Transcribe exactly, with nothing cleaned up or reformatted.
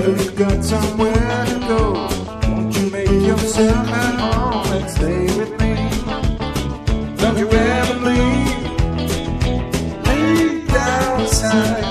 you've got somewhere to go, won't you make yourself at home and stay with me? Don't you ever leave, leave downside.